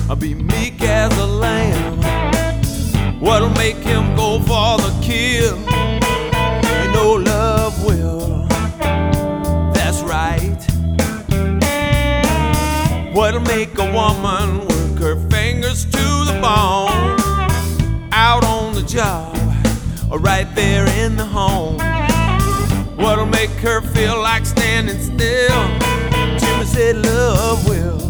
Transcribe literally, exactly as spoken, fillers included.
I'll be meek as a lamb. What'll make him go for the kill? You know love will, that's right. What'll make a woman work her fingers to the bone? Out on the job or right there in the home. What'll make her feel like standing still? Jimmy said love will,